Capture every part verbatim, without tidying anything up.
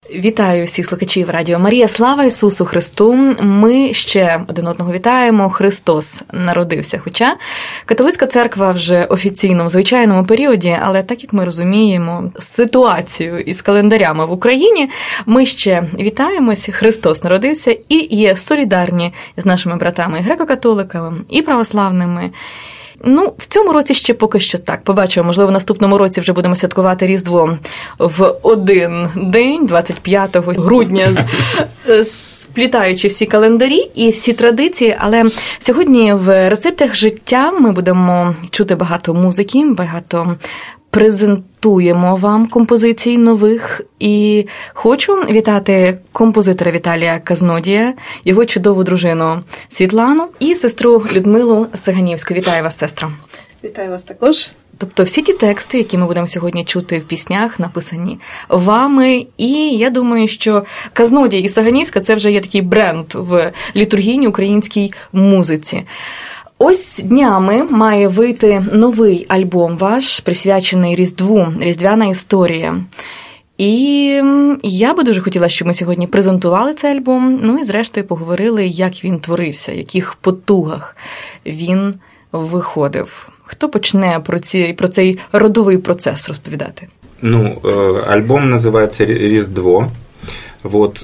Вітаю всіх слухачів Радіо Марія. Слава Ісусу Христу! Ми ще один одного вітаємо. Христос народився. Хоча католицька церква вже офіційно в звичайному періоді, але так як ми розуміємо ситуацію із календарями в Україні, ми ще вітаємось. Христос народився і є солідарні з нашими братами і греко-католиками, і православними. Ну, в цьому році ще поки що так. Побачимо, можливо, в наступному році вже будемо святкувати Різдво в один день, двадцять п'ятого грудня, сплітаючи всі календарі і всі традиції. Але сьогодні в рецептах життя ми будемо чути багато музики, багато презентуємо вам композицій нових. І хочу вітати композитора Віталія Казнодія, його чудову дружину Світлану і сестру Людмилу Саганівську. Вітаю вас, сестро. Вітаю вас також. Тобто всі ті тексти, які ми будемо сьогодні чути в піснях, написані вами. І я думаю, що Казнодій і Саганівська – це вже є такий бренд в літургійній українській музиці. Ось днями має вийти новий альбом ваш, присвячений Різдву, «Різдвяна історія». І я би дуже хотіла, щоб ми сьогодні презентували цей альбом, ну і зрештою поговорили, як він творився, в яких потугах він виходив. Хто почне про, ці, про цей родовий процес розповідати? Ну, альбом називається «Різдво». Вот,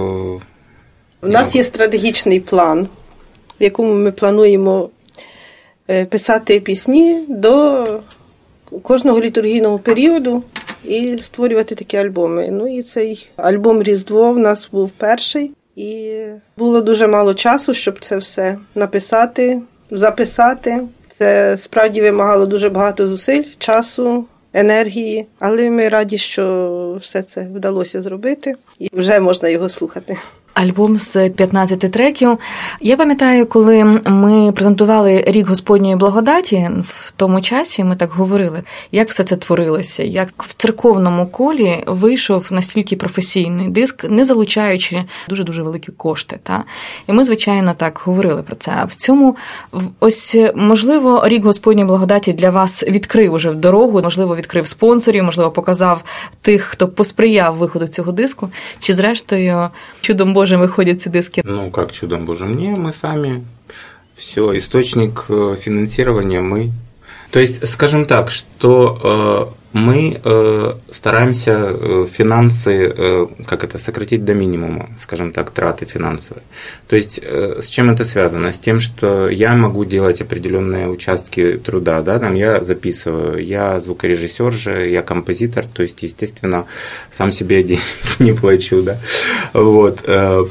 У нас є стратегічний план, в якому ми плануємо писати пісні до кожного літургійного періоду і створювати такі альбоми. Ну і цей альбом «Різдво» в нас був перший. І було дуже мало часу, щоб це все написати, записати. Це справді вимагало дуже багато зусиль, часу, енергії. Але ми раді, що все це вдалося зробити. І вже можна його слухати. Альбом з п'ятнадцяти треків. Я пам'ятаю, коли ми презентували «Рік Господньої благодаті», в тому часі ми так говорили, як все це творилося, як в церковному колі вийшов настільки професійний диск, не залучаючи дуже-дуже великі кошти. Та? І ми, звичайно, так говорили про це. А в цьому, ось, можливо, «Рік Господньої благодаті» для вас відкрив уже дорогу, можливо, відкрив спонсорів, можливо, показав тих, хто посприяв виходу цього диску, чи, зрештою, чудом Божим выходят эти диски? Ну, как чудом Божьим? Не, мы сами. Все, источник финансирования мы. То есть, скажем так, что э, мы э, стараемся финансы, э, как это, сократить до минимума, скажем так, траты финансовые. То есть, э, с чем это связано? С тем, что я могу делать определенные участки труда, да, там я записываю, я звукорежиссер же, я композитор, то есть, естественно, сам себе денег не плачу, да. Вот.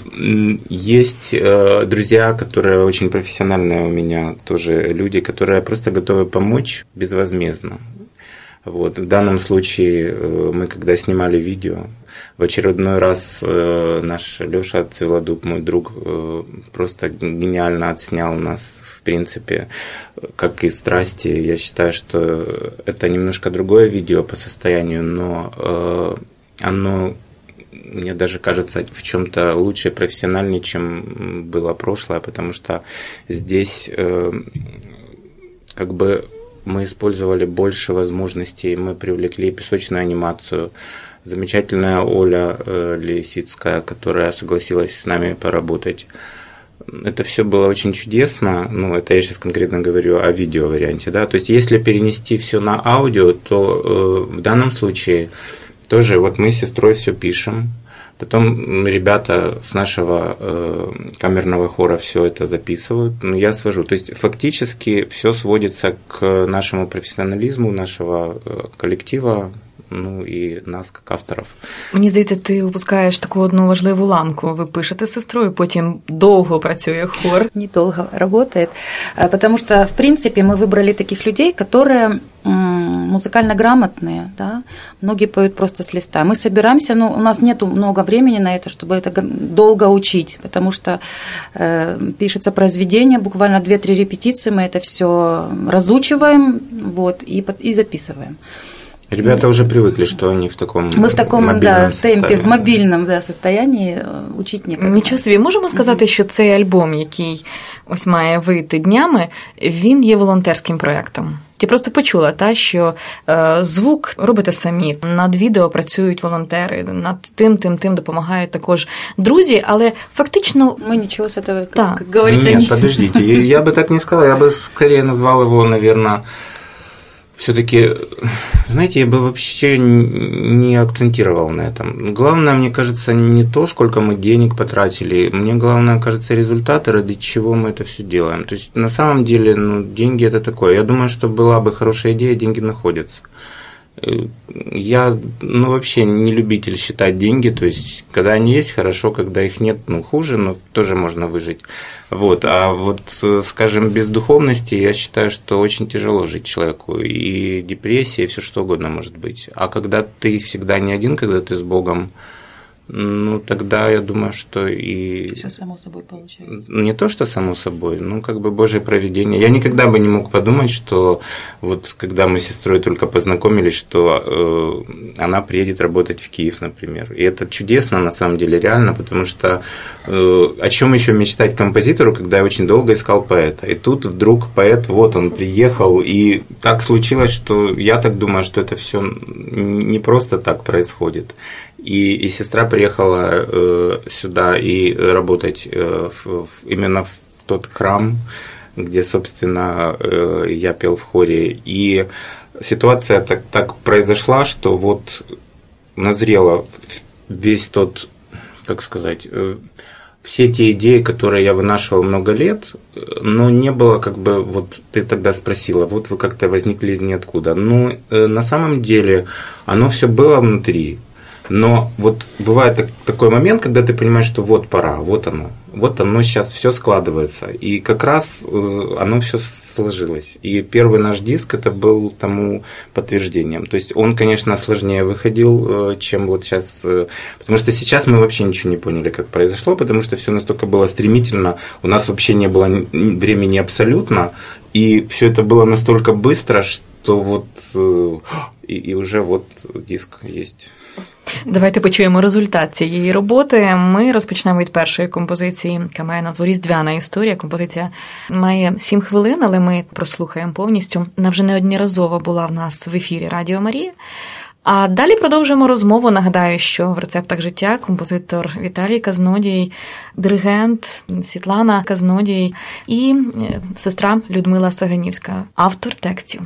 Есть друзья, которые очень профессиональные у меня, тоже люди, которые просто готовы помочь безвозмездно. Вот. В данном случае мы, когда снимали видео, в очередной раз наш Лёша Цвелодуб, мой друг, просто гениально отснял нас, в принципе, как и «Страсти». Я считаю, что это немножко другое видео по состоянию, но оно, мне даже кажется, в чем-то лучше и профессиональнее, чем было прошлое, потому что здесь как бы мы использовали больше возможностей, мы привлекли песочную анимацию. Замечательная Оля Лисицкая, которая согласилась с нами поработать. Это все было очень чудесно, ну, это я сейчас конкретно говорю о видео-варианте, да, то есть если перенести все на аудио, то э, в данном случае тоже вот мы с сестрой все пишем, потом ребята с нашего э, камерного хора все это записывают, ну, я свожу. То есть фактически все сводится к нашему профессионализму, нашего э, коллектива, ну і нас, як авторів. Мені здається, ти випускаєш таку одну важливу ланку. Ви пишете з сестрою, потім довго працює хор. Недолго работает, потому что, в принципе, мы выбрали таких людей, которые музыкально грамотные, да, многие поют просто с листа. Мы собираемся, но у нас нет много времени на это, чтобы это долго учить, потому что э, пишется произведение, буквально две-три репетиции, мы это все разучиваем, вот, и, и записываем. Ребята уже привыкли, что они в таком Мы в такому мобільному да, темпі, в мобільному да, состоянии учить некогда. Нічого собі, можемо сказати, mm-hmm. що цей альбом, який ось має вийти днями, він є волонтерським проєктом. Я просто почула, та, що е, звук робите самі, над відео працюють волонтери, над тим, тим, тим допомагають також друзі, але фактично... Ми нічого з цього, да. як говориться... Нет, подождите, я бы так не сказал, я бы скорее назвал его, наверное... Все-таки, знаете, я бы вообще не акцентировал на этом. Главное, мне кажется, не то, сколько мы денег потратили. Мне главное, кажется, результаты, ради чего мы это все делаем. То есть, на самом деле, ну, деньги это такое. Я думаю, что была бы хорошая идея, деньги находятся. Я, ну, вообще не любитель считать деньги, то есть, когда они есть, хорошо, когда их нет, ну, хуже, но тоже можно выжить. Вот, а вот, скажем, без духовности, я считаю, что очень тяжело жить человеку, и депрессия, и все что угодно может быть. А когда ты всегда не один, когда ты с Богом, ну, тогда я думаю, что и... Все само собой получается. Не то, что само собой, ну, как бы Божье провидение. Я никогда бы не мог подумать, что вот когда мы с сестрой только познакомились, что э, она приедет работать в Киев, например. И это чудесно, на самом деле, реально, потому что э, о чем еще мечтать композитору, когда я очень долго искал поэта. И тут вдруг поэт, вот он приехал, и так случилось, что я так думаю, что это все не просто так происходит. И, и сестра приехала э, сюда и работать э, в, в, именно в тот храм, где, собственно, э, я пел в хоре. И ситуация так, так произошла, что вот назрела весь тот, как сказать, э, все те идеи, которые я вынашивал много лет, но не было как бы, вот ты тогда спросила, вот вы как-то возникли из ниоткуда. Но э, на самом деле оно все было внутри. Но вот бывает так, такой момент, когда ты понимаешь, что вот пора, вот оно, вот оно сейчас все складывается. И как раз э, оно все сложилось. И первый наш диск это был тому подтверждением. То есть он, конечно, сложнее выходил, э, чем вот сейчас. Э, потому что сейчас мы вообще ничего не поняли, как произошло, потому что все настолько было стремительно, у нас вообще не было времени абсолютно. И все это было настолько быстро, что вот э, и, и уже вот диск есть. Давайте почуємо результат цієї роботи. Ми розпочнемо від першої композиції, яка має назву «Різдвяна історія». Композиція має сім хвилин, але ми прослухаємо повністю. Вона вже неодноразово була в нас в ефірі Радіо Марія. А далі продовжуємо розмову. Нагадаю, що в «Рецептах життя» композитор Віталій Казнодій, диригент Світлана Казнодій і сестра Людмила Саганівська, автор текстів.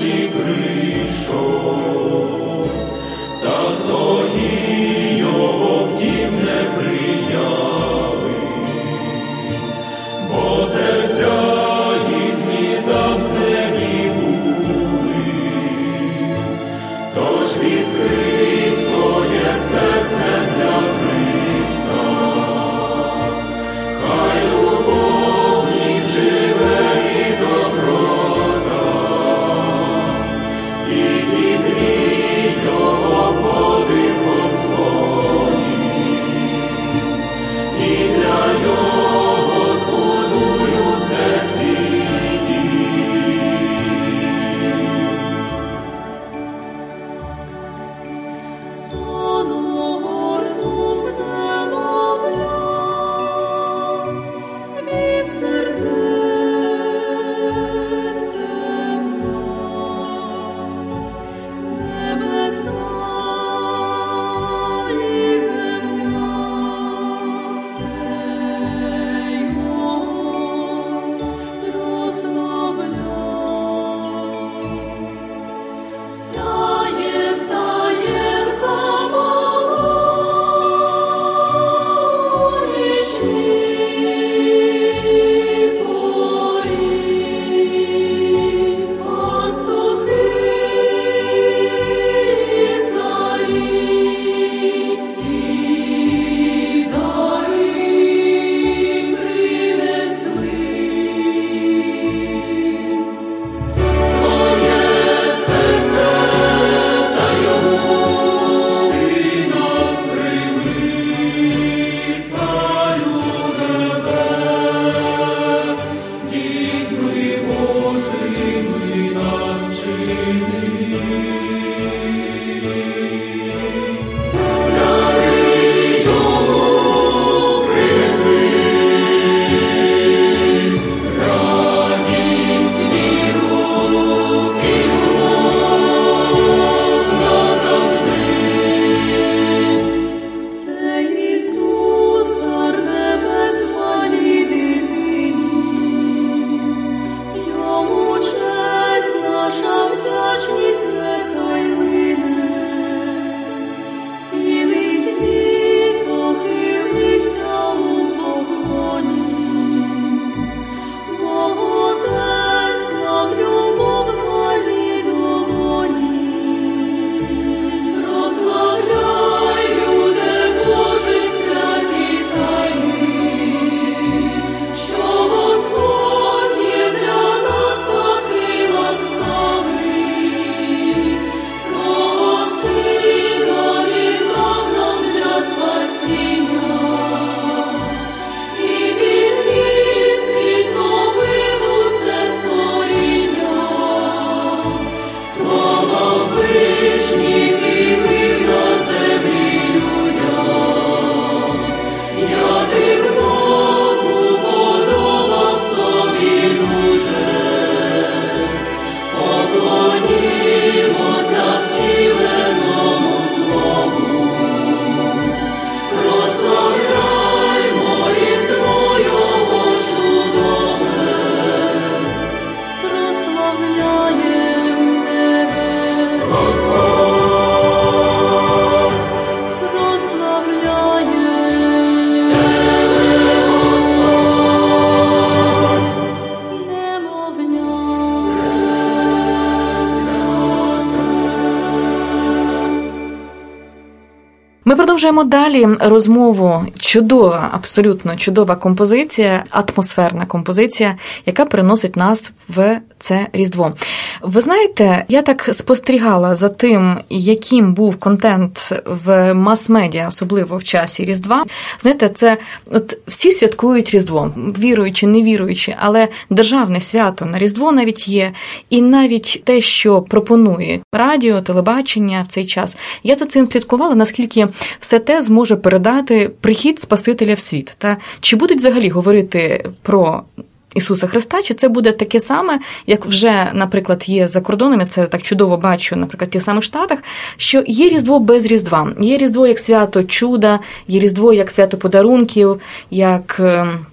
Ми продовжуємо далі розмову. Чудова, абсолютно чудова композиція, атмосферна композиція, яка переносить нас в це Різдво. Ви знаєте, я так спостерігала за тим, яким був контент в мас-медіа, особливо в часі Різдва. Знаєте, це от всі святкують Різдво, віруючи, не віруючи, але державне свято на Різдво навіть є. І навіть те, що пропонує радіо, телебачення в цей час, я за цим слідкувала, наскільки все те зможе передати прихід Спасителя в світ. Та чи будуть взагалі говорити про Ісуса Христа, чи це буде таке саме, як вже, наприклад, є за кордоном, я це так чудово бачу, наприклад, в тих самих Штатах, що є Різдво без Різдва. Є Різдво як свято чуда, є Різдво як свято подарунків, як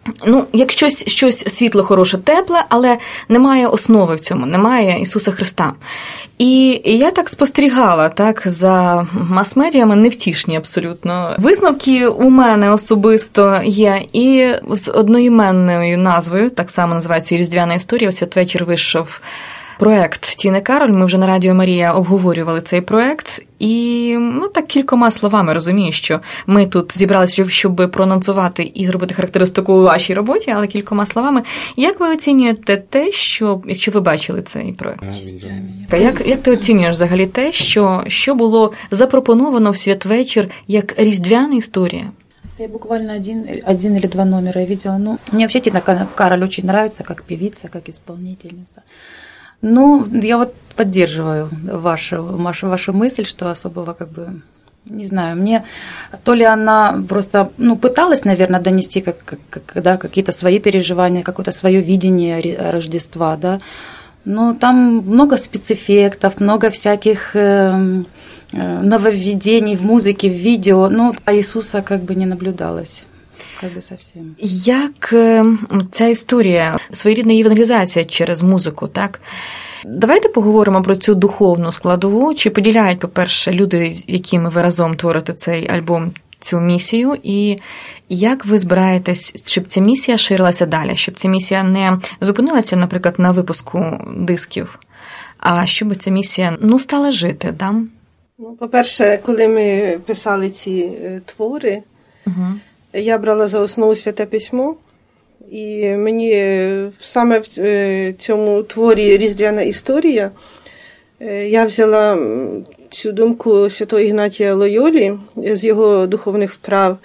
ну, як щось, щось світло, хороше, тепле, але немає основи в цьому, немає Ісуса Христа. І я так спостерігала, так, за мас-медіями, невтішні абсолютно. Висновки у мене особисто є і з одноіменною назвою, так само називається «Різдвяна історія», у святвечір вийшов проект Тіни Кароль, ми вже на Радіо Марія обговорювали цей проект, і ну так кількома словами розумію, що ми тут зібралися, щоб проанонсувати і зробити характеристику у вашій роботі, але кількома словами, як ви оцінюєте те, що, якщо ви бачили цей проект? Як, як ти оцінюєш взагалі те, що, що було запропоновано в святвечір як різдвяна історія? Я буквально один, один или два номера видела. Ну, мне вообще Тина Кароль очень нравится, как певица, как исполнительница. Ну, я вот поддерживаю вашу, вашу, вашу мысль, что особого как бы, не знаю, мне то ли она просто, ну, пыталась, наверное, донести как, как, да, какие-то свои переживания, какое-то свое видение Рождества, да, но там много спецэффектов, много всяких э, нововведений в музыке, в видео, ну, а Иисуса как бы не наблюдалось. Как би совсем. Як ця історія, своєрідна євангелізація через музику, так? Давайте поговоримо про цю духовну складову. Чи поділяють, по-перше, люди, з якими ви разом творите цей альбом, цю місію, і як ви збираєтесь, щоб ця місія ширилася далі, щоб ця місія не зупинилася, наприклад, на випуску дисків, а щоб ця місія, ну, стала жити, да? Ну, по-перше, коли ми писали ці твори, угу. Я брала за основу Святе Письмо, і мені саме в цьому творі «Різдвяна історія» я взяла цю думку святого Ігнатія Лойолі з його духовних вправ,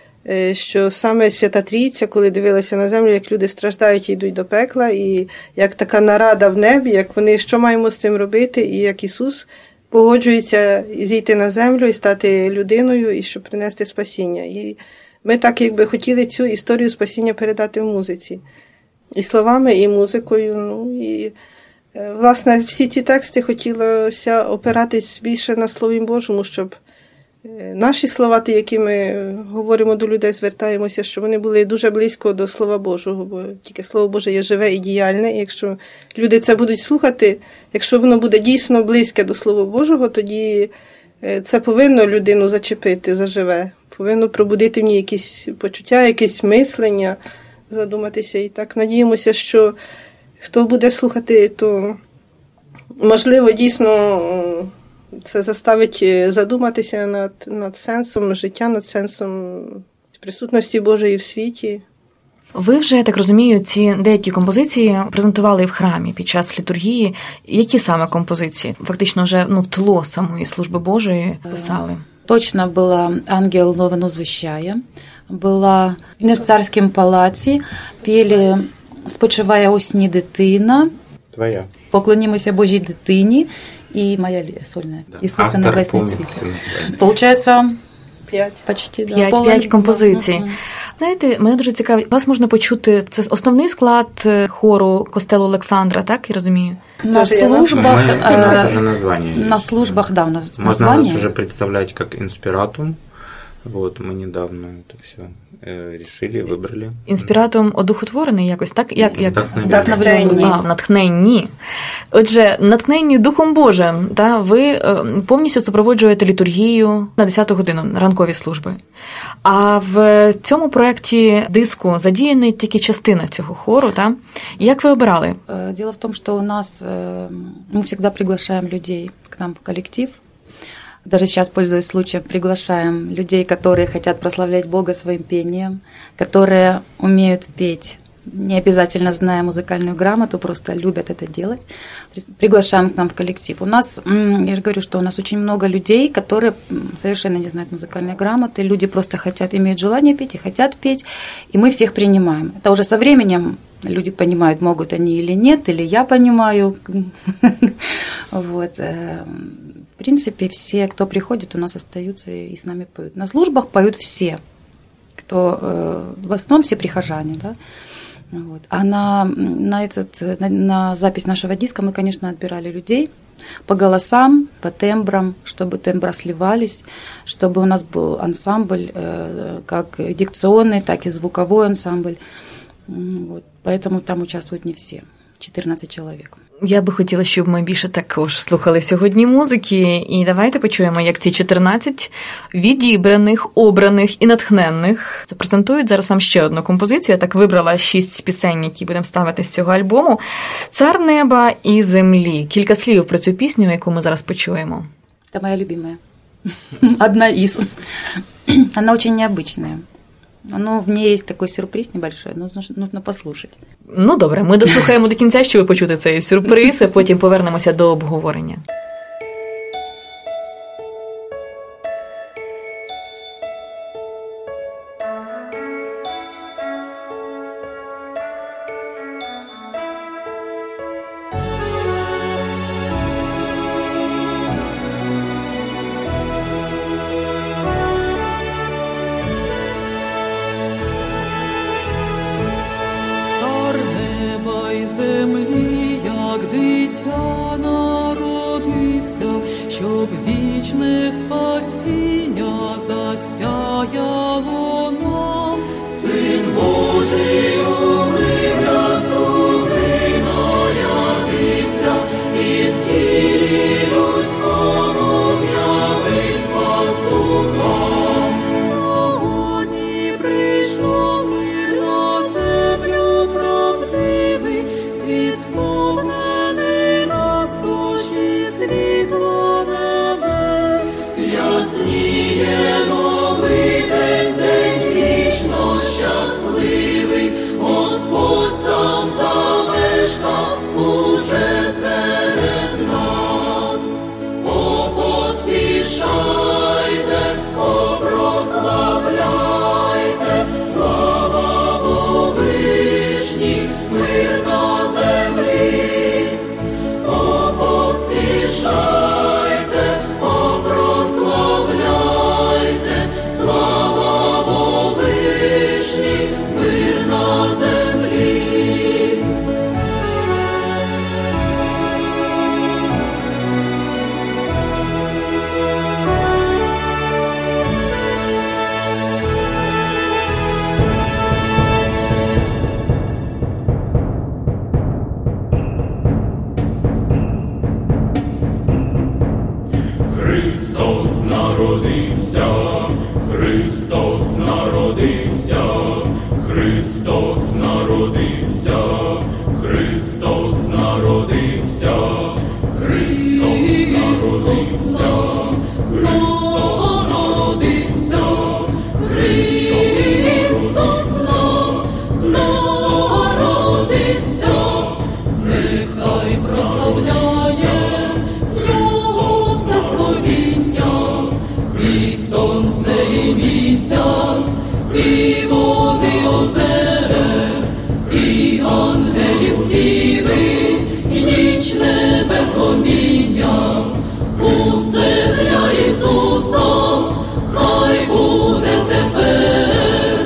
що саме Свята Трійця, коли дивилася на землю, як люди страждають і йдуть до пекла, і як така нарада в небі, як вони, що маємо з цим робити, і як Ісус погоджується зійти на землю і стати людиною, і щоб принести спасіння. І ми так, якби, хотіли цю історію спасіння передати в музиці. І словами, і музикою. Ну, і, власне, всі ці тексти хотілося опиратись більше на Слові Божому, щоб наші слова, ті, які ми говоримо до людей, звертаємося, щоб вони були дуже близько до Слова Божого, бо тільки Слово Боже є живе і діяльне. І якщо люди це будуть слухати, якщо воно буде дійсно близьке до Слова Божого, тоді це повинно людину зачепити заживе. Повинно пробудити в ній якісь почуття, якесь мислення, задуматися. І так надіємося, що хто буде слухати, то, можливо, дійсно це заставить задуматися над, над сенсом життя, над сенсом присутності Божої в світі. Ви вже, я так розумію, ці деякі композиції презентували в храмі під час літургії. Які саме композиції? Фактично вже, ну, в тло самої служби Божої писали. Точно была «Ангел новину звіщає», была «Не в царськім палаці», пели «Спочиває у сні дитина», «Твоя», «Поклонімося Божій дитині» і «Моя сольна», да. «Ісуса небесний цвіт». Получається, П'ять. Почти, да. П'ять, п'ять композицій. Mm-hmm. Знаєте, мене дуже цікавить, вас можна почути, це основний склад хору костелу Олександра, так, я розумію? На службах, мы, у нас уже название на есть. службах, да, у нас Можно название. нас уже представлять как инспиратум. Вот, мы недавно это все э, решили, выбрали. Інспіратум одухотворений якось, так? Як, як? Натхненні. А, натхненні. Отже, натхненні Духом Божим, та, ви повністю супроводжуєте літургію на десяту годину, ранкові служби. А в цьому проєкті диску задіяна тільки частина цього хору, та? Як ви обирали? Дело в том, что у нас, мы всегда приглашаем людей к нам в коллектив. Даже сейчас, пользуясь случаем, приглашаем людей, которые хотят прославлять Бога своим пением, которые умеют петь, не обязательно зная музыкальную грамоту, просто любят это делать. Приглашаем к нам в коллектив. У нас, я же говорю, что у нас очень много людей, которые совершенно не знают музыкальной грамоты, люди просто хотят, имеют желание петь и хотят петь, и мы всех принимаем. Это уже со временем люди понимают, могут они или нет, или я понимаю. Вот. В принципе, все, кто приходит, у нас остаются и с нами поют. На службах поют все, кто в основном все прихожане, да. Вот. А на, на, этот, на, на запись нашего диска мы, конечно, отбирали людей по голосам, по тембрам, чтобы тембры сливались, чтобы у нас был ансамбль, как дикционный, так и звуковой ансамбль. Вот. Поэтому там участвуют не все. чотирнадцять чоловік. Я би хотіла, щоб ми більше також слухали сьогодні музики. І давайте почуємо, як ці чотирнадцять відібраних, обраних і натхненних запрезентують зараз вам ще одну композицію. Я так вибрала шість пісень, які будемо ставити з цього альбому. «Цар неба і землі». Кілька слів про цю пісню, яку ми зараз почуємо. Це моя любимая. Одна из. Она очень необычная. Ну, в ней есть такой сюрприз небольшой, нужно, нужно послушать. Ну, добре, ми дослухаємо до кінця, щоб почути цей сюрприз, а потім повернемося до обговорення. Землі, як дитя народився, щоб вічне спасіння засяяло нам. Син Божий у вигляд слуги нарядився, і в тілі людському з'явився пастуха. Сьогодні прийшов мир на землю правдивий, світ сповнений розкоші світла небес. Ясніє новий день, день вічно щасливий, Господь сам замешкав уже серед нас. О, поспішайте, о, прославляйте, слава Вовишній, мир на землі. О, поспішайте, о, прославляйте, слава Вовишній, мир на землі. Христос народився, Христос народився, Христос народився, Христос народився, Христос народився, Христос народився, Христос народився, Христос прославляє Його всествоління, і сонце, і місяць, і води озера, і ангелів співи, і ніч небес гоміння. Усе для Ісуса, хай буде тепер.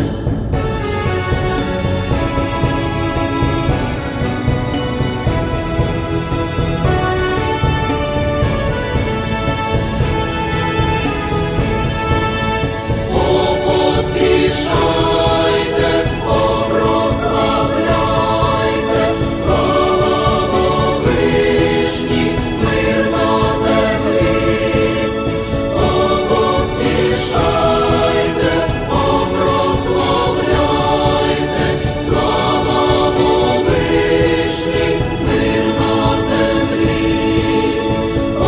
О, поспішайте, о, прославляйте, слава Вовишній, мир на землі. О, поспішайте, о, прославляйте, слава Вовишній, мир на землі. О,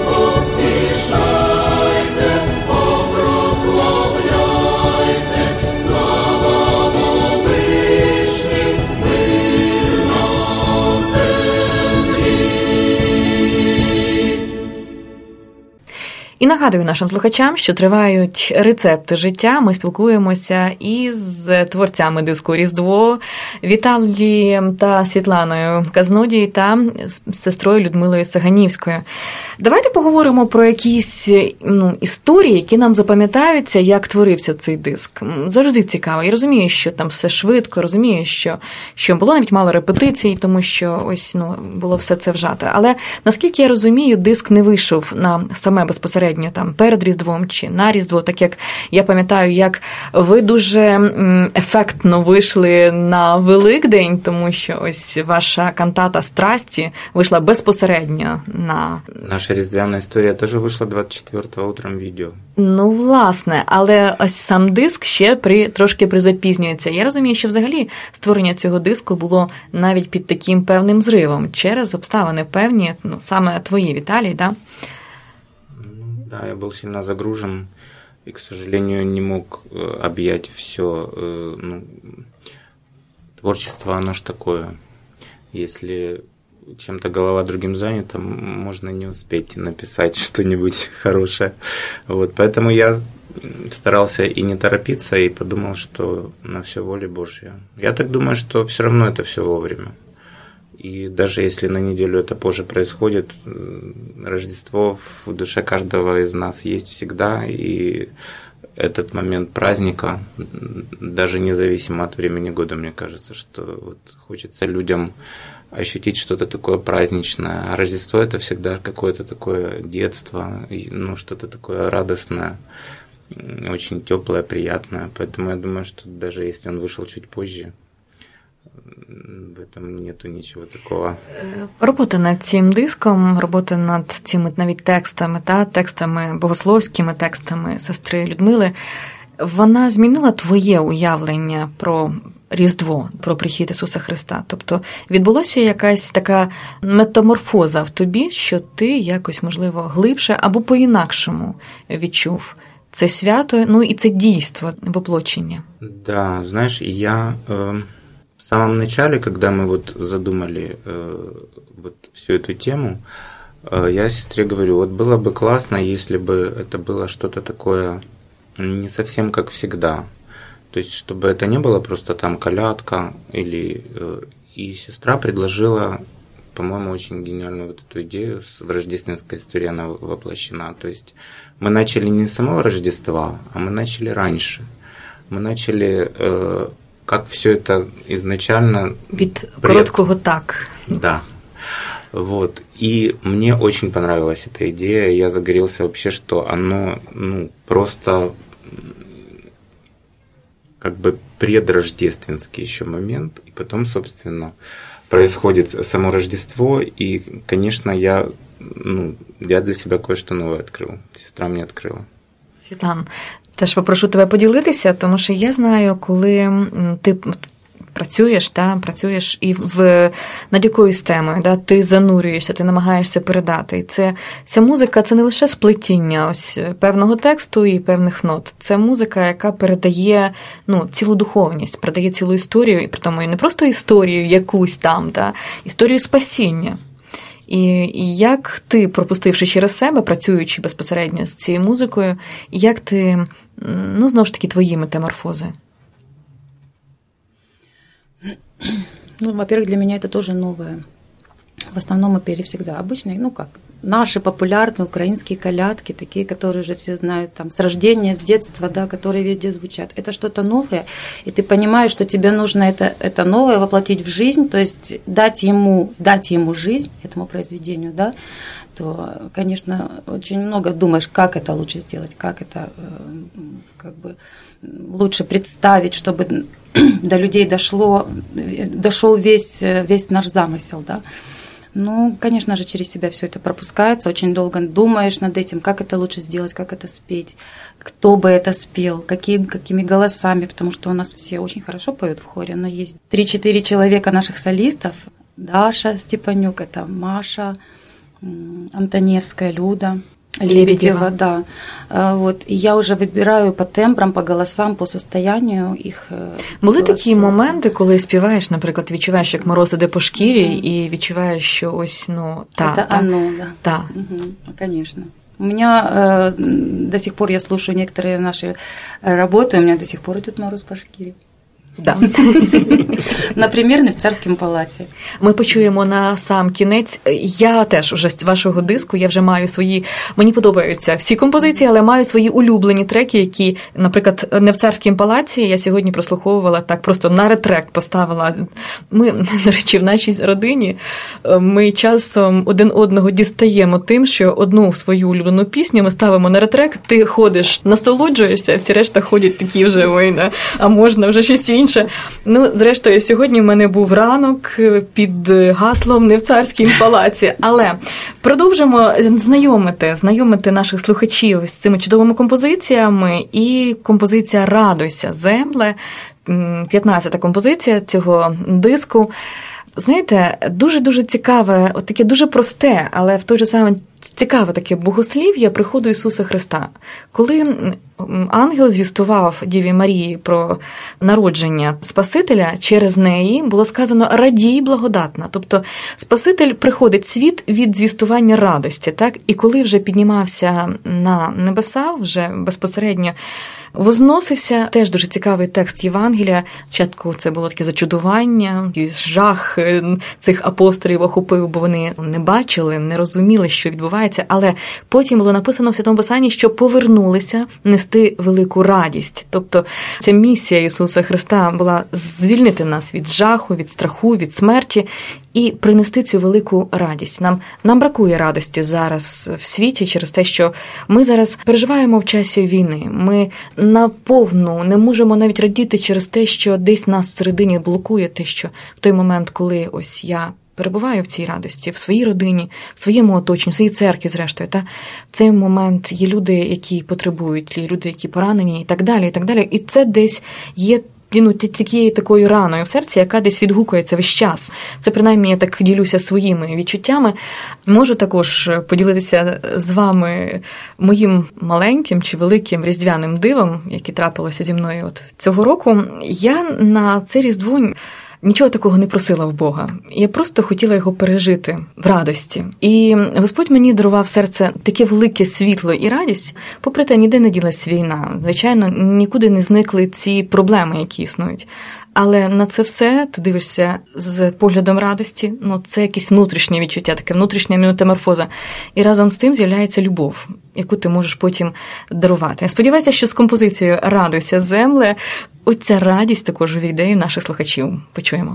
поспішайте, о, прославляйте, слава Вовишній, мир на землі. І нагадую нашим слухачам, що тривають рецепти життя. Ми спілкуємося із творцями диску «Різдво» Віталієм та Світланою Казнодій та з сестрою Людмилою Саганівською. Давайте поговоримо про якісь ну, історії, які нам запам'ятаються, як творився цей диск. Завжди цікаво. Я розумію, що там все швидко, розумію, що, що було навіть мало репетицій, тому що ось ну, було все це вжато. Але, наскільки я розумію, диск не вийшов на саме безпосередньо безпосередньо там перед Різдвом чи на Різдво, так як я пам'ятаю, як ви дуже ефектно вийшли на Великдень, тому що ось ваша кантата «Страсті» вийшла безпосередньо на... Наша різдвяна історія теж вийшла двадцять четвертого утром відео. Ну, власне, але ось сам диск ще при, трошки призапізнюється. Я розумію, що взагалі створення цього диску було навіть під таким певним зривом через обставини певні, ну, саме твої, Віталій, да? Ну, да, я был сильно загружен и, к сожалению, не мог объять все. Ну, творчество, оно ж такое. Если чем-то голова другим занята, можно не успеть написать что-нибудь хорошее. Вот, поэтому я старался и не торопиться, и подумал, что на все воля Божья. Я так думаю, что все равно это все вовремя. И даже если на неделю это позже происходит, Рождество в душе каждого из нас есть всегда, и этот момент праздника, даже независимо от времени года, мне кажется, что вот хочется людям ощутить что-то такое праздничное. А Рождество – это всегда какое-то такое детство, ну, что-то такое радостное, очень теплое, приятное. Поэтому я думаю, что даже если он вышел чуть позже, в этом нету нічого такого. Робота над цим диском, робота над цими навіть текстами, та, текстами, богословськими текстами сестри Людмили, вона змінила твоє уявлення про Різдво, про прихід Ісуса Христа? Тобто відбулася якась така метаморфоза в тобі, що ти якось, можливо, глибше або по-інакшому відчув це свято, ну і це дійство воплочення? Да, знаешь, я... Э... В самом начале, когда мы вот задумали э, вот всю эту тему, э, я сестре говорю, вот было бы классно, если бы это было что-то такое не совсем как всегда. То есть, чтобы это не было просто там колядка или... Э, и сестра предложила, по-моему, очень гениальную вот эту идею, в рождественской истории она воплощена. То есть, мы начали не с самого Рождества, а мы начали раньше. Мы начали... Э, как все это изначально... Від короткого «так». Да. Вот. И мне очень понравилась эта идея. Я загорелся вообще, что оно, ну, просто как бы предрождественский еще момент. И потом, собственно, происходит само Рождество. И, конечно, я, ну, я для себя кое-что новое открыл. Сестра мне открыла. Світлана, теж попрошу тебе поділитися, тому що я знаю, коли ти працюєш, та, працюєш і в, над якоюсь темою, да, ти занурюєшся, ти намагаєшся передати. І це, ця музика – це не лише сплетіння ось певного тексту і певних нот. Це музика, яка передає, ну, цілу духовність, передає цілу історію, і при тому і не просто історію якусь там, та, історію спасіння. І, і як ти, пропустивши через себе, працюючи безпосередньо з цією музикою, як ти, ну, знову ж таки, твої метаморфози? Ну, во-первых, для меня это тоже новое. В основном мы пели всегда обычные, ну как, наши популярные украинские колядки, такие, которые уже все знают там с рождения, с детства, да, которые везде звучат. Это что-то новое, и ты понимаешь, что тебе нужно это, это новое воплотить в жизнь, то есть дать ему, дать ему жизнь, этому произведению, да, то, конечно, очень много думаешь, как это лучше сделать, как это как бы лучше представить, чтобы до людей дошло, дошел весь, весь наш замысел, да. Ну, конечно же, через себя все это пропускается, очень долго думаешь над этим, как это лучше сделать, как это спеть, кто бы это спел, каким, какими голосами, потому что у нас все очень хорошо поют в хоре, но есть три-четыре человека наших солистов, Даша Степанюк, это Маша Антоневская, Люда Лебедева, да. Вот. И я вже вибираю по тембрам, по голосам, по состоянию їх. Були голосов. Такі моменти, коли співаєш, наприклад, відчуваєш, як мороз іде по шкірі, mm-hmm. і відчуваєш, що ось, ну, та, это та. оно, да. Да. Угу, конечно. У меня э, до сих пор, я слушаю некоторые наши работы, у меня до сих пор идет мороз по шкире. Да. Наприклад, не в царському палаці. Ми почуємо на сам кінець. Я теж уже з вашого диску, я вже маю свої, мені подобаються всі композиції, але маю свої улюблені треки, які, наприклад, не в царському палаці, я сьогодні прослуховувала так, просто на ретрек поставила. Ми, до речі, в нашій родині, ми часом один одного дістаємо тим, що одну свою улюблену пісню ми ставимо на ретрек, ти ходиш, насолоджуєшся, а всі решта ходять такі вже, ой, да, а можна вже щось інше. Ну, зрештою, сьогодні в мене був ранок під гаслом «Не в царському палаці». Але продовжимо знайомити, знайомити наших слухачів з цими чудовими композиціями. І композиція «Радуйся, земле», п'ятнадцята композиція цього диску. Знаєте, дуже-дуже цікаве, от таке дуже просте, але в той же самий цікаве таке богослів'я приходу Ісуса Христа. Коли ангел звістував Діві Марії про народження Спасителя, через неї було сказано «радій благодатна». Тобто Спаситель приходить в світ від звістування радості. Так? І коли вже піднімався на небеса, вже безпосередньо возносився, теж дуже цікавий текст Євангелія. Спочатку це було таке зачудування, жах цих апостолів охопив, бо вони не бачили, не розуміли, що відбувається, але потім було написано в Святому Писанні, що повернулися нести велику радість. Тобто ця місія Ісуса Христа була звільнити нас від жаху, від страху, від смерті і принести цю велику радість. Нам, нам бракує радості зараз в світі через те, що ми зараз переживаємо в часі війни. Ми наповну не можемо навіть радіти через те, що десь нас всередині блокує те, що в той момент, коли ось я перебуваю в цій радості, в своїй родині, в своєму оточенні, в своїй церкві, зрештою, та в цей момент є люди, які потребують, є люди, які поранені і так далі, і так далі. І це десь є ну, тією такою раною в серці, яка десь відгукується весь час. Це, принаймні, я так ділюся своїми відчуттями. Можу також поділитися з вами моїм маленьким чи великим різдвяним дивом, яке трапилося зі мною от цього року. Я на це Різдво нічого такого не просила в Бога. Я просто хотіла його пережити в радості. І Господь мені дарував в серце таке велике світло і радість. Попри те, ніде не ділась війна. Звичайно, нікуди не зникли ці проблеми, які існують. Але на це все ти дивишся з поглядом радості, ну це якесь внутрішнє відчуття, таке внутрішня метаморфоза. І разом з тим з'являється любов, яку ти можеш потім дарувати. Я сподіваюся, що з композицією «Радуйся, земле» оця радість також увійде і в наших слухачів. Почуємо.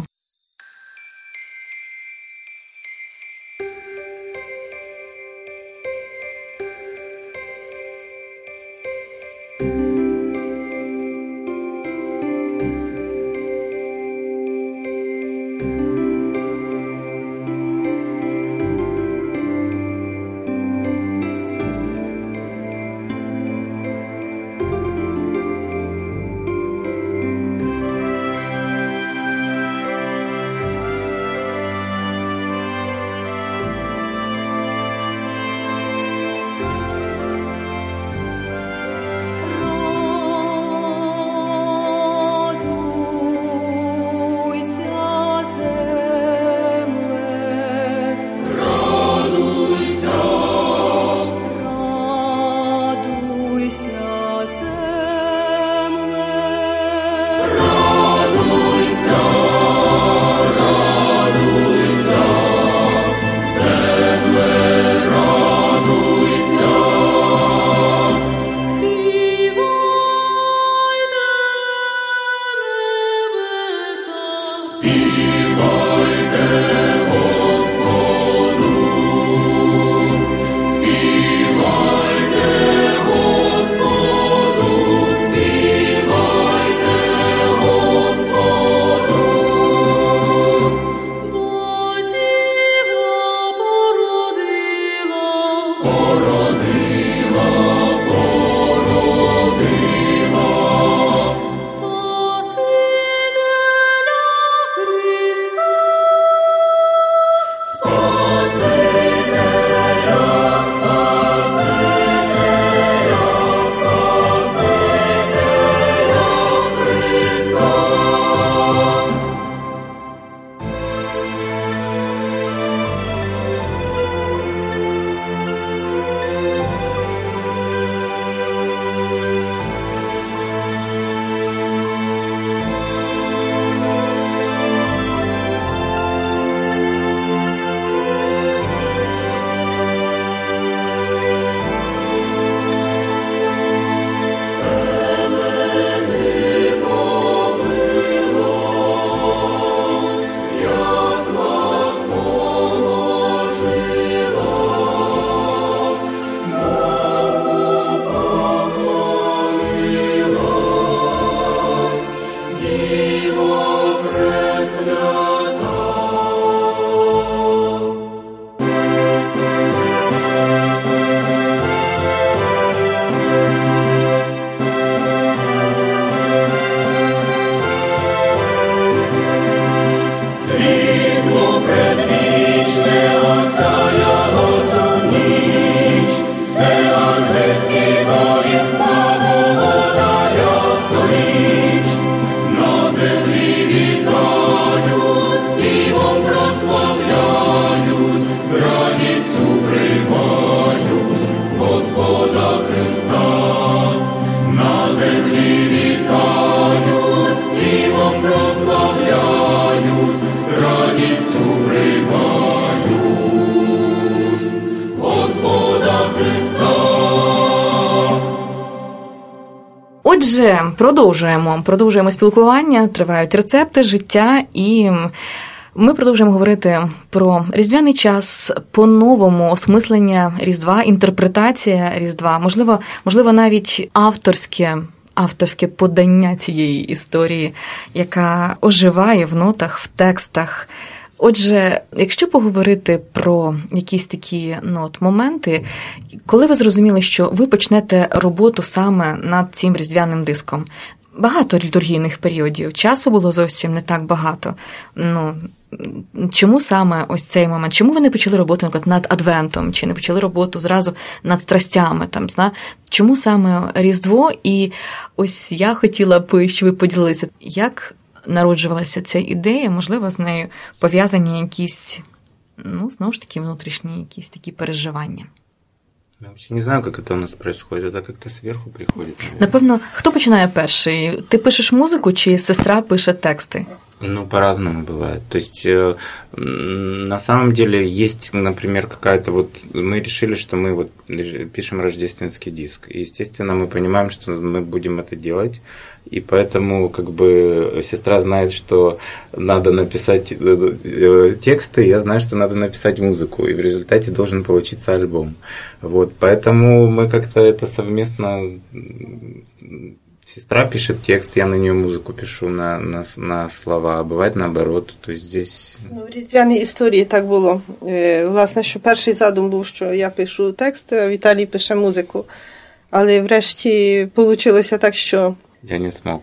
Отже, продовжуємо. Продовжуємо спілкування, тривають рецепти, життя, і ми продовжуємо говорити про різдвяний час, по-новому осмислення Різдва, інтерпретація Різдва, можливо, можливо навіть авторське, авторське подання цієї історії, яка оживає в нотах, в текстах. Отже, якщо поговорити про якісь такі ну, от, моменти, коли ви зрозуміли, що ви почнете роботу саме над цим різдвяним диском, багато літургійних періодів, часу було зовсім не так багато. Ну, чому саме ось цей момент? Чому ви не почали роботу, наприклад, над Адвентом, чи не почали роботу зразу над страстями? Там, зна? Чому саме Різдво? І ось я хотіла б, щоб ви поділилися, як народжувалася ця ідея, можливо, з нею пов'язані якісь, ну, знову ж таки, внутрішні якісь такі переживання. Я вообще не знаю, как это у нас происходит. Это как-то сверху приходит. Наверное. Напевно, хто починає перший? Ти пишеш музику, чи сестра пише тексти? Ну, по-разному бывает. То есть, э, на самом деле, есть, например, какая-то вот... Мы решили, что мы вот пишем рождественский диск. И, естественно, мы понимаем, что мы будем это делать. И поэтому, как бы, сестра знает, что надо написать тексты, я знаю, что надо написать музыку. И в результате должен получиться альбом. Вот, поэтому мы как-то это совместно... Сестра пишет текст, я на нее музыку пишу на, на, на слова, а бывает наоборот. То есть здесь... Ну, в різдвяній історії так було. Власне, що перший задум був, що я пишу текст, а Віталій пише музику. Але врешті вийшло так, що... Я не смог.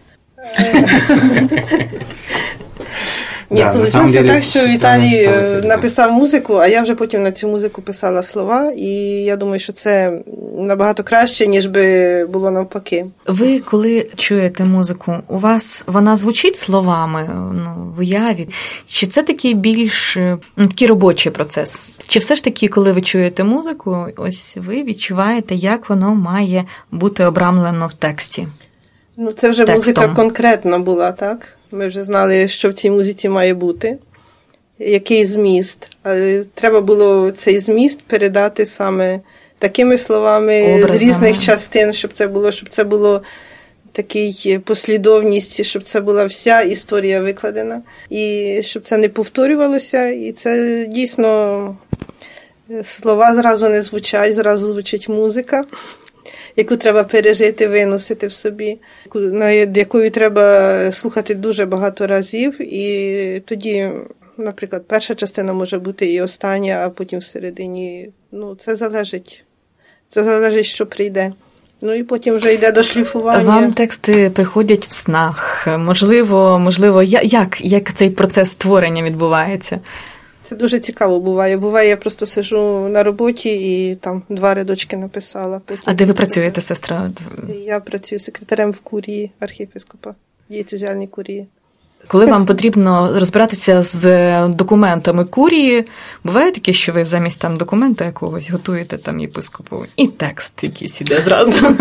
Ні, да, вийшло так, що Віталій написав музику, а я вже потім на цю музику писала слова, і я думаю, що це набагато краще, ніж би було навпаки. Ви, коли чуєте музику, у вас вона звучить словами, ну, в уяві? Чи це такий більш ну, такий робочий процес? Чи все ж таки, коли ви чуєте музику, ось ви відчуваєте, як воно має бути обрамлено в тексті? Ну, це вже текстом? Музика конкретна була, так? Ми вже знали, що в цій музиці має бути, який зміст. Але треба було цей зміст передати саме такими словами, образами, з різних частин, щоб це було, щоб це було такий послідовність, щоб це була вся історія викладена. І щоб це не повторювалося. І це дійсно слова зразу не звучать, зразу звучить музика, яку треба пережити, виносити в собі, над якою треба слухати дуже багато разів. І тоді, наприклад, перша частина може бути і остання, а потім всередині. Ну, це залежить. Це залежить, що прийде. Ну і потім вже йде до шліфування. Вам тексти приходять в снах. Можливо, можливо, як, як цей процес створення відбувається? Це дуже цікаво буває. Буває, я просто сиджу на роботі і там два рядочки написала. А де ви працюєте, сестра? Я працюю секретарем в курії архієпископа, дієцезіальній курії. Коли вам потрібно розбиратися з документами курії, буває таке, що ви замість там документа якогось готуєте там єпископу і текст якийсь іде зразу?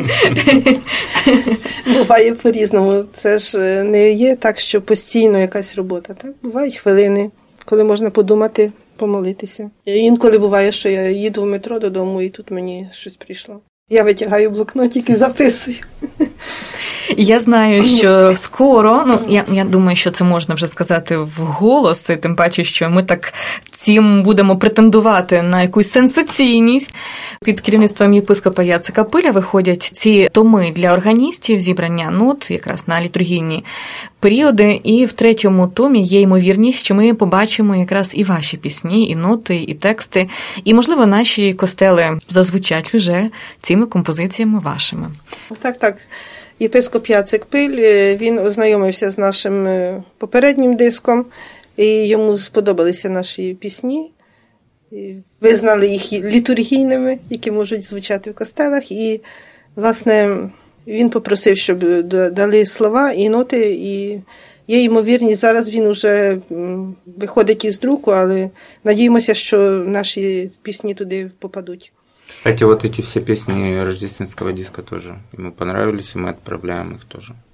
Буває по-різному. Це ж не є так, що постійно якась робота. Так? Бувають хвилини, коли можна подумати, помолитися. Інколи буває, що я їду в метро додому, і тут мені щось прийшло. Я витягаю блокнотик і записую. Я знаю, що скоро, ну, я, я думаю, що це можна вже сказати вголос, тим паче, що ми так цим будемо претендувати на якусь сенсаційність. Під керівництвом єпископа Яцика Пиля виходять ці томи для органістів, зібрання нот, якраз на літургійні періоди, і в третьому томі є ймовірність, що ми побачимо якраз і ваші пісні, і ноти, і тексти, і, можливо, наші костели зазвучать вже цими композиціями вашими. Так, так. Єпископ Яцик Пиль, він ознайомився з нашим попереднім диском, і йому сподобалися наші пісні, визнали їх літургійними, які можуть звучати в костелах, і, власне, він попросив, щоб дали слова і ноти, і є ймовірність, зараз він вже виходить із друку, але надіємося, що наші пісні туди попадуть. Кстати, вот эти все песни рождественского диска тоже ему понравились, и мы отправляем их тоже.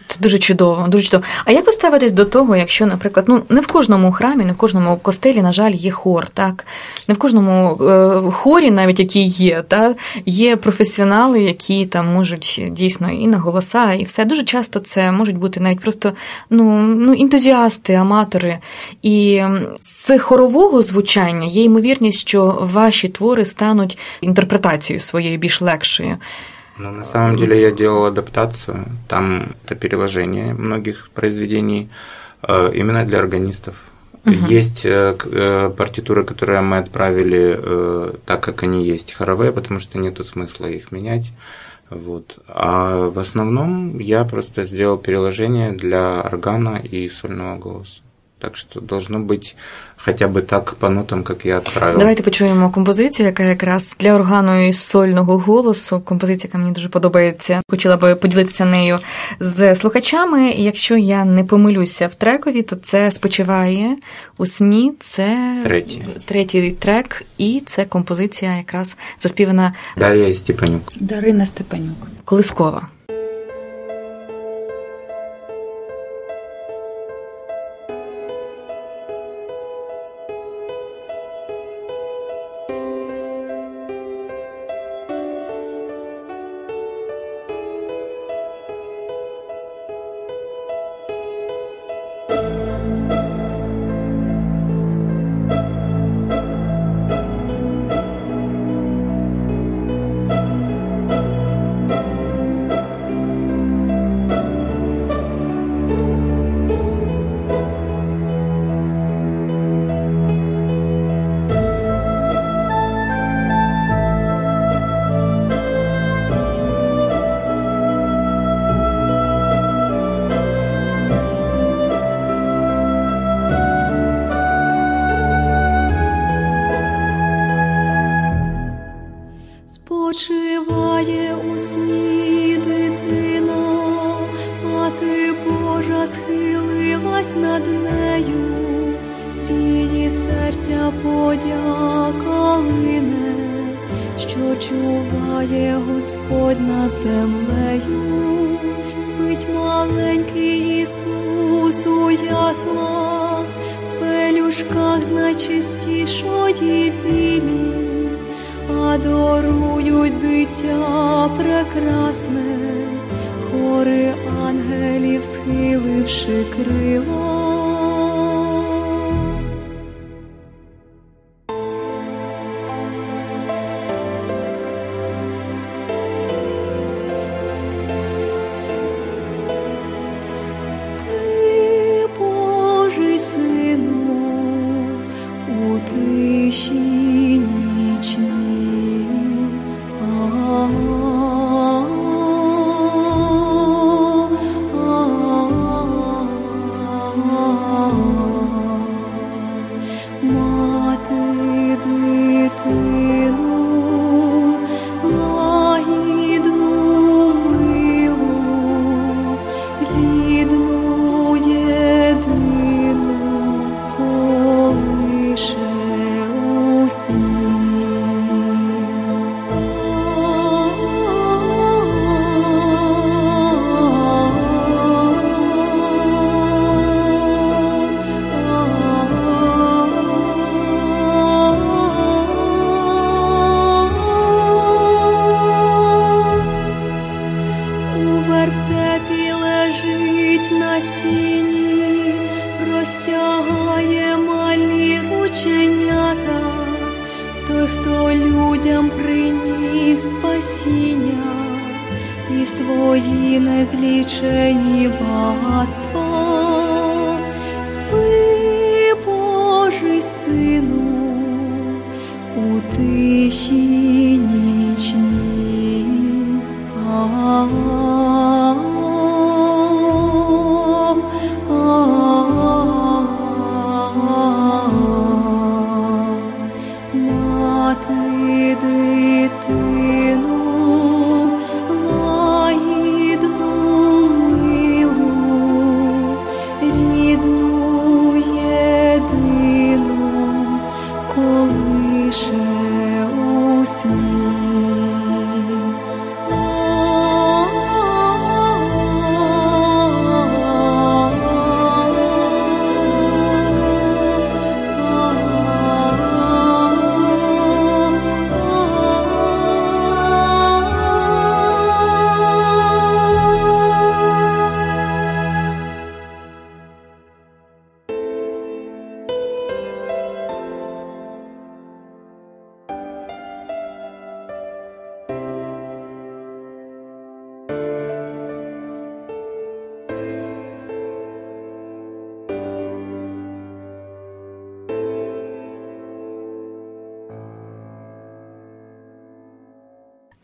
Це дуже чудово, дуже чудово. А як ви ставитесь до того, якщо, наприклад, ну не в кожному храмі, не в кожному костелі, на жаль, є хор, так? Не в кожному е, хорі, навіть який є, та є професіонали, які там можуть дійсно і на голоса, і все. Дуже часто це можуть бути навіть просто ну, ну ентузіасти, аматори. І з хорового звучання є ймовірність, що ваші твори стануть інтерпретацією своєю більш легшою. Ну, на самом деле я делал адаптацию, там это переложение многих произведений э, именно для органистов. Uh-huh. Есть э, э, партитуры, которые мы отправили э, так, как они есть, хоровые, потому что нету смысла их менять. Вот. А в основном я просто сделал переложение для органа и сольного голоса. Так що должно бути хоча б так по нотам, як я відправив. Давайте почуємо композицію, яка якраз для органу і сольного голосу. Композиція, яка мені дуже подобається. Хотіла би поділитися нею з слухачами. І якщо я не помилюся в трекові, то це «Спочиває у сні». Це третій, третій трек. І це композиція якраз заспівана Дар'я Степанюк. Дарина Степанюк. Колискова. Спочиває у сні дитина, Мати Божа схилилась над нею, з її серця подяка лине, що чуває Господь над землею. Спить маленький Ісус у яслах, в пелюшках з найчистішої білі, аdoрують дитя прекрасне, хори ангелів, схиливши крила. Спи, Божий Сину, у тиші нічній. Свої незлічені багатства. Спи, Божий Сину, у тиші нічній. Мати дитину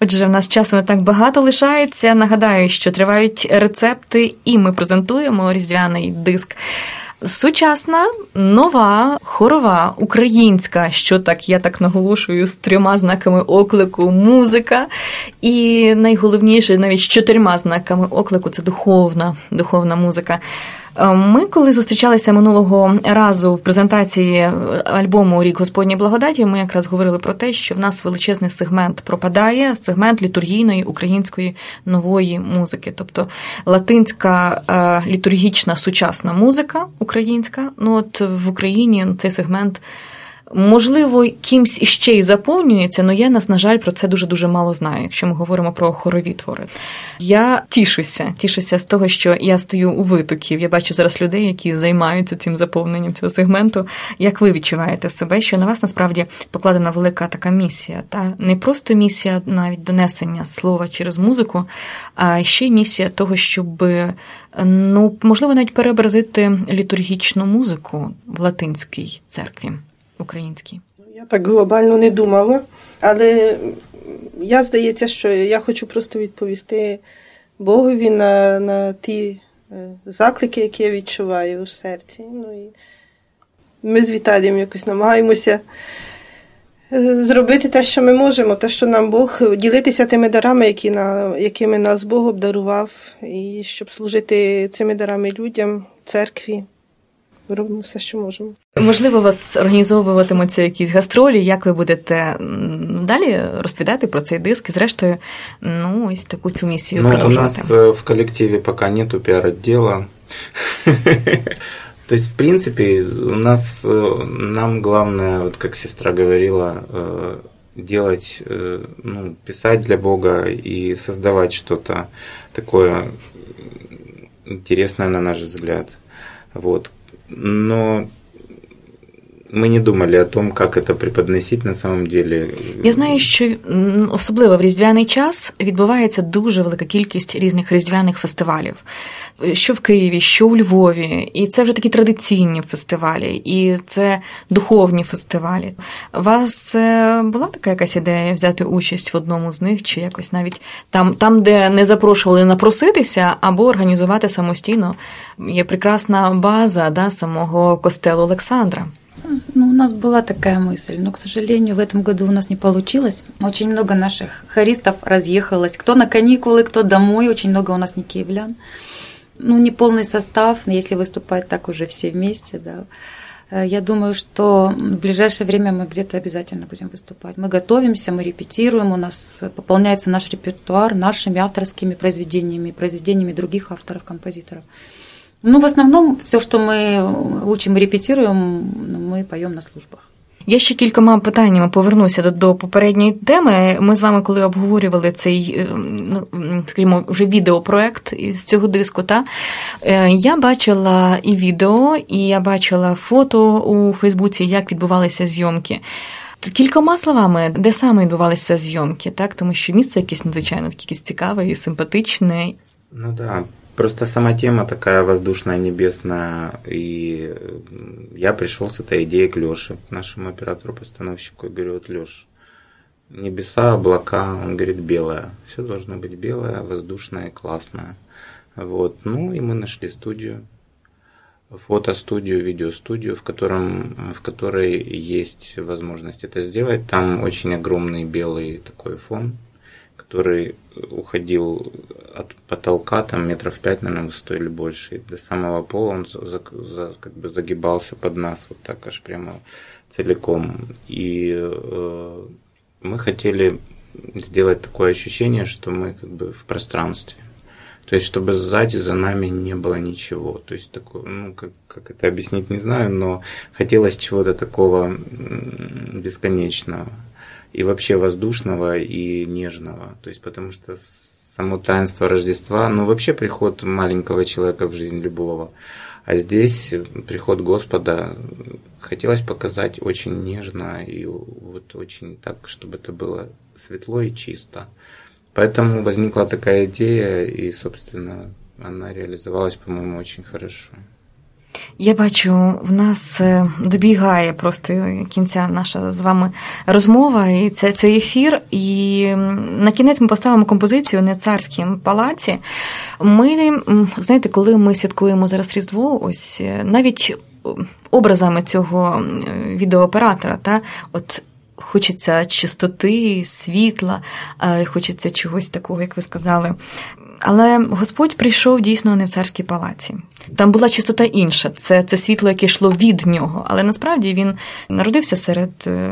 Отже, в нас часу не так багато лишається. Нагадаю, що тривають рецепти, і ми презентуємо різдвяний диск. Сучасна, нова, хорова, українська, що так, я так наголошую, з трьома знаками оклику, музика. І найголовніше, навіть з чотирма знаками оклику, це духовна, духовна музика. Ми, коли зустрічалися минулого разу в презентації альбому «Рік Господньої благодаті», ми якраз говорили про те, що в нас величезний сегмент пропадає, сегмент літургійної української нової музики. Тобто латинська літургічна сучасна музика українська, ну от в Україні цей сегмент можливо, кимсь іще й заповнюється, але я, нас, на жаль, про це дуже-дуже мало знаю, якщо ми говоримо про хорові твори. Я тішуся, тішуся з того, що я стою у витоків. Я бачу зараз людей, які займаються цим заповненням цього сегменту. Як ви відчуваєте себе, що на вас, насправді, покладена велика така місія? Та? Не просто місія навіть донесення слова через музику, а ще й місія того, щоб, ну, можливо, навіть переобразити літургічну музику в латинській церкві. Український. Я так глобально не думала, але я, здається, що я хочу просто відповісти Богові на, на ті заклики, які я відчуваю у серці. Ну, і ми з Віталієм якось намагаємося зробити те, що ми можемо, те, що нам Бог, ділитися тими дарами, які на, якими нас Бог обдарував, і щоб служити цими дарами людям, церкві. Робимо все, що можемо. Можливо, у вас організовуватимуться якісь гастролі, як ви будете далі розповідати про цей диск і, зрештою, ну, ось таку цю місію ну, продовжувати. У нас в коллективе пока нету пиар-отдела. То есть, в принципе, у нас, нам главное, вот как сестра говорила, делать, ну, писать для Бога и создавать что-то такое интересное, на наш взгляд. Вот. Но ми не думали о том, як це преподносити на самом деле. Я знаю, що особливо в різдвяний час відбувається дуже велика кількість різних різдвяних фестивалів. Що в Києві, що у Львові. І це вже такі традиційні фестивалі, і це духовні фестивалі. У вас була така якась ідея взяти участь в одному з них, чи якось навіть там, там де не запрошували напроситися, або організувати самостійно? Є прекрасна база, да, самого костелу Олександра. Ну, у нас была такая мысль, но, к сожалению, в этом году у нас не получилось. Очень много наших хористов разъехалось. Кто на каникулы, кто домой. Очень много у нас не киевлян. Ну, не полный состав, если выступать так уже все вместе, да. Я думаю, что в ближайшее время мы где-то обязательно будем выступать. Мы готовимся, мы репетируем, у нас пополняется наш репертуар нашими авторскими произведениями, произведениями других авторов, композиторов. Ну, в основном, все, що ми учимо і репетируємо, ми поємо на службах. Я ще кількома питаннями повернуся до, до попередньої теми. Ми з вами, коли обговорювали цей, ну, скажімо, вже відеопроект із цього диску, та, я бачила і відео, і я бачила фото у Фейсбуці, як відбувалися зйомки. Кількома словами, де саме відбувалися зйомки, так? Тому що місце якесь надзвичайно якесь цікаве і симпатичне. Ну да. Просто сама тема такая воздушная, небесная, и я пришел с этой идеей к Лёше, нашему оператору-постановщику, и говорю: вот, Лёш, небеса, облака, он говорит, белое, все должно быть белое, воздушное, классное. Вот. Ну, и мы нашли студию, фотостудию, видеостудию, в, котором, в которой есть возможность это сделать. Там очень огромный белый такой фон, который уходил от потолка, там метров пять, наверное, высотой или больше, и до самого пола он за, за, как бы загибался под нас вот так аж прямо целиком. И э, мы хотели сделать такое ощущение, что мы как бы в пространстве. То есть, чтобы сзади за нами не было ничего. То есть, такое, ну, как, как это объяснить, не знаю, но хотелось чего-то такого бесконечного. И вообще воздушного и нежного. То есть, потому что само таинство Рождества, ну, вообще приход маленького человека в жизнь любого. А здесь приход Господа хотелось показать очень нежно и вот очень так, чтобы это было светло и чисто. Поэтому возникла такая идея, и, собственно, она реализовалась, по-моему, очень хорошо. Я бачу, в нас добігає просто кінця наша з вами розмова і це, цей ефір. І на кінець ми поставимо композицію «Не в царськім палаці». Ми, знаєте, коли ми святкуємо зараз Різдво, ось навіть образами цього відеооператора, та, от хочеться чистоти, світла, хочеться чогось такого, як ви сказали. Але Господь прийшов дійсно не в царській палаці. Там була чистота інша, це, це світло, яке йшло від нього. Але насправді він народився серед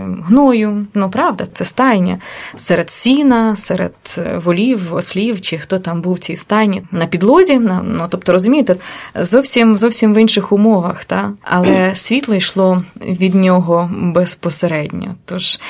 гною, ну правда, це стайня, серед сіна, серед волів, ослів, чи хто там був в цій стайні, на підлозі, ну тобто, розумієте, зовсім, зовсім в інших умовах, та? Але світло йшло від нього безпосередньо. Тож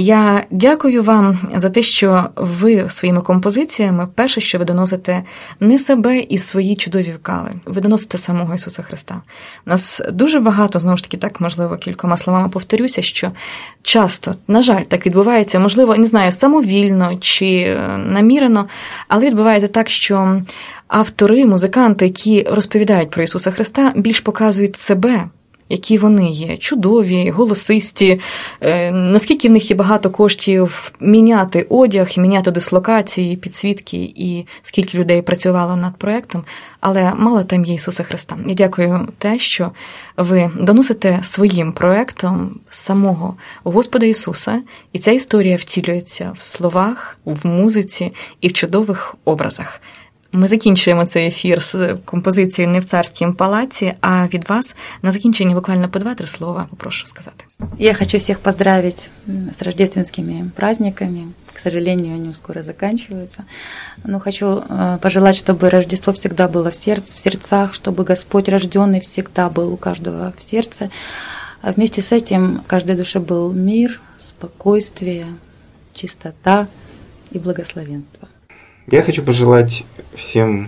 я дякую вам за те, що ви своїми композиціями, перше, що ви доносите не себе і свої чудові вкали, ви доносите самого Ісуса Христа. У нас дуже багато, знову ж таки, так, можливо, кількома словами повторюся, що часто, на жаль, так відбувається, можливо, не знаю, самовільно чи намірено, але відбувається так, що автори, музиканти, які розповідають про Ісуса Христа, більш показують себе, які вони є, чудові, голосисті, наскільки в них є багато коштів міняти одяг, міняти дислокації, підсвітки, і скільки людей працювало над проєктом, але мало там є Ісуса Христа. Я дякую те, що ви доносите своїм проєктом самого Господа Ісуса, і ця історія втілюється в словах, в музиці і в чудових образах. Ми закінчуємо цей ефір з композицією «Не в царськім палаці», а від вас на закінчення буквально по два-три слова попрошу сказати. Я хочу всех поздравить с рождественскими праздниками. К сожалению, они скоро заканчиваются. Но хочу пожелать, чтобы Рождество всегда было в сердце, в сердцах, чтобы Господь рожденный всегда был у каждого в сердце. А вместе с этим в каждой душе был мир, спокойствие, чистота и благословенство. Я хочу пожелать всем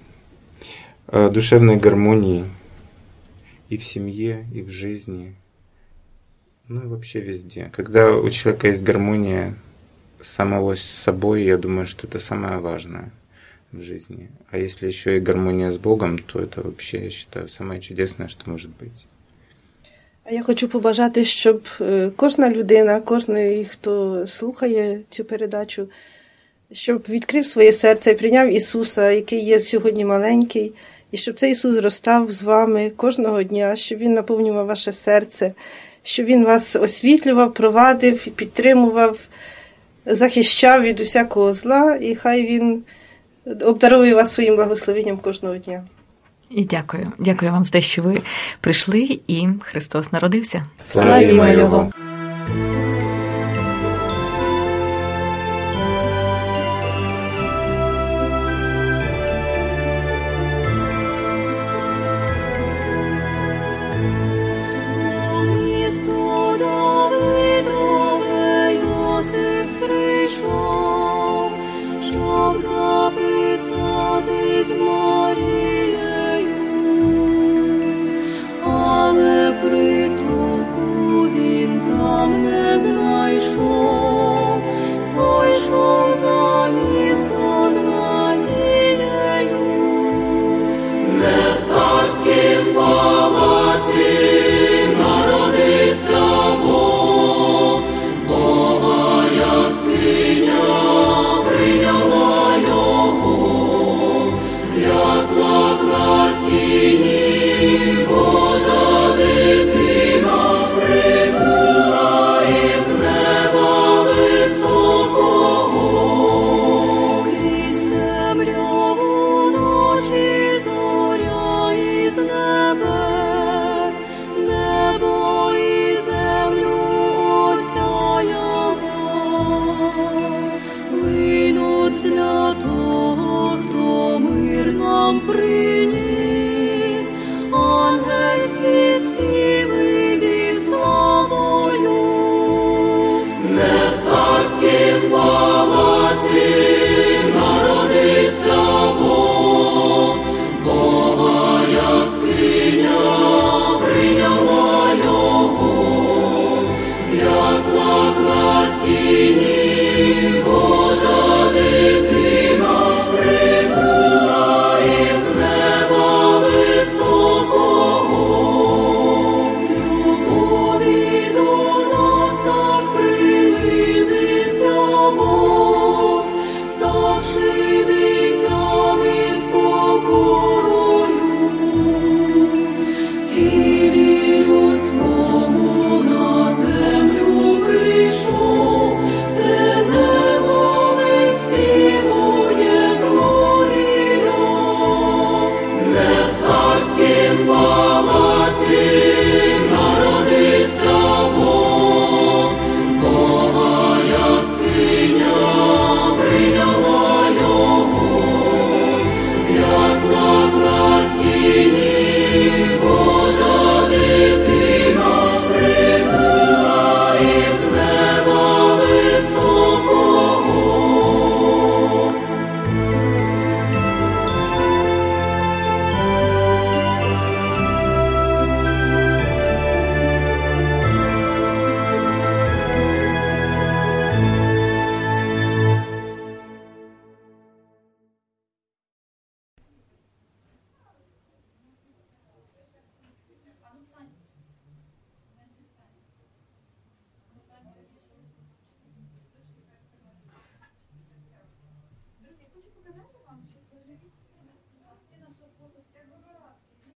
душевной гармонии и в семье, и в жизни, ну и вообще везде. Когда у человека есть гармония самого с собой, я думаю, что это самое важное в жизни. А если еще и гармония с Богом, то это вообще, я считаю, самое чудесное, что может быть. А я хочу побажати, щоб кожна людина, кожен, хто слухає цю передачу, щоб відкрив своє серце і прийняв Ісуса, який є сьогодні маленький, і щоб цей Ісус зростав з вами кожного дня, щоб Він наповнював ваше серце, щоб Він вас освітлював, провадив, підтримував, захищав від усякого зла, і хай Він обдарує вас своїм благословенням кожного дня. І дякую. Дякую вам за те, що ви прийшли, і Христос народився. Славімо Його!